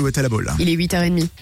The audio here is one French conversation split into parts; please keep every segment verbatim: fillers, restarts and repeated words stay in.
Alouette à la Baule. Il est huit heures trente.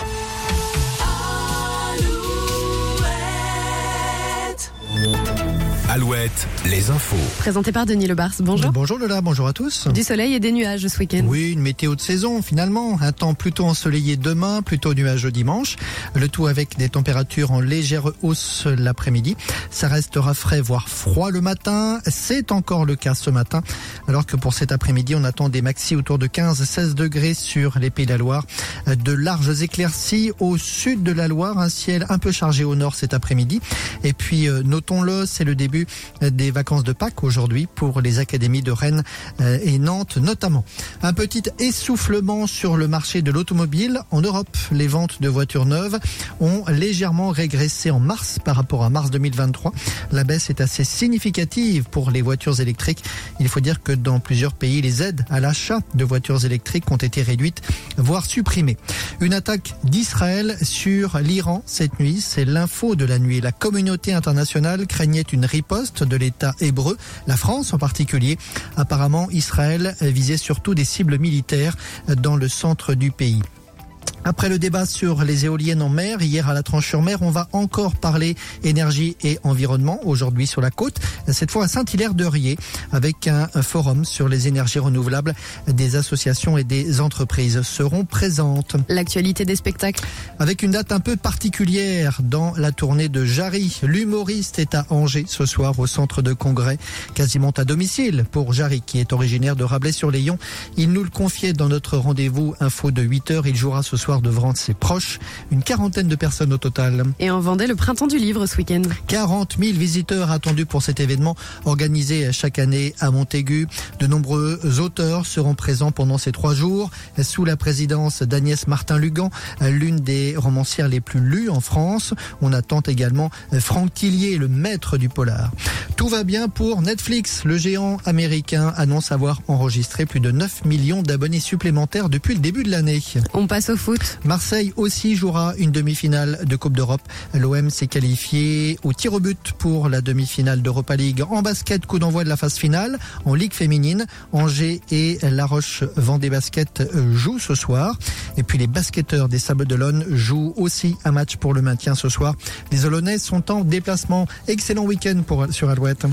Alouette, les infos. Présenté par Denis Lebars. Bonjour. Bonjour Lola, bonjour à tous. Du soleil et des nuages ce week-end. Oui, une météo de saison finalement. Un temps plutôt ensoleillé demain, plutôt nuageux dimanche. Le tout avec des températures en légère hausse l'après-midi. Ça restera frais, voire froid le matin. C'est encore le cas ce matin. Alors que pour cet après-midi, on attend des maxis autour de quinze à seize degrés sur les Pays de la Loire. De larges éclaircies au sud de la Loire. Un ciel un peu chargé au nord cet après-midi. Et puis, euh, notons-le, c'est le début des vacances de Pâques aujourd'hui pour les académies de Rennes et Nantes notamment. Un petit essoufflement sur le marché de l'automobile. En Europe, les ventes de voitures neuves ont légèrement régressé en mars par rapport à mars deux mille vingt-trois. La baisse est assez significative pour les voitures électriques. Il faut dire que dans plusieurs pays, les aides à l'achat de voitures électriques ont été réduites, voire supprimées. Une attaque d'Israël sur l'Iran cette nuit, c'est l'info de la nuit. La communauté internationale craignait une riposte de l'État hébreu, la France en particulier. Apparemment, Israël visait surtout des cibles militaires dans le centre du pays. Après le débat sur les éoliennes en mer, hier à la Tranche-sur-Mer, on va encore parler énergie et environnement, aujourd'hui sur la côte, cette fois à Saint-Hilaire-de-Riez, avec un forum sur les énergies renouvelables. Des associations et des entreprises seront présentes. L'actualité des spectacles. Avec une date un peu particulière dans la tournée de Jarry. L'humoriste est à Angers ce soir au centre de congrès, quasiment à domicile pour Jarry, qui est originaire de Rabelais-sur-Layon. Il nous le confiait dans notre rendez-vous info de huit heures. Il jouera ce soir devant ses proches, une quarantaine de personnes au total. Et en Vendée, le printemps du livre ce week-end. quarante mille visiteurs attendus pour cet événement organisé chaque année à Montaigu. De nombreux auteurs seront présents pendant ces trois jours, sous la présidence d'Agnès Martin-Lugan, l'une des romancières les plus lues en France. On attend également Franck Tillier, le maître du polar. Tout va bien pour Netflix. Le géant américain annonce avoir enregistré plus de neuf millions d'abonnés supplémentaires depuis le début de l'année. On passe au foot. Marseille aussi jouera une demi-finale de Coupe d'Europe. L'O M s'est qualifié au tir au but pour la demi-finale d'Europa League. En basket, coup d'envoi de la phase finale. En Ligue féminine, Angers et La Roche Vendée Basket jouent ce soir. Et puis les basketteurs des Sables d'Olonne jouent aussi un match pour le maintien ce soir. Les Olonnais sont en déplacement. Excellent week-end pour, sur Alouette.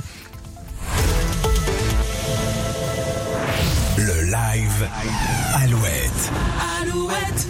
Le live Alouette.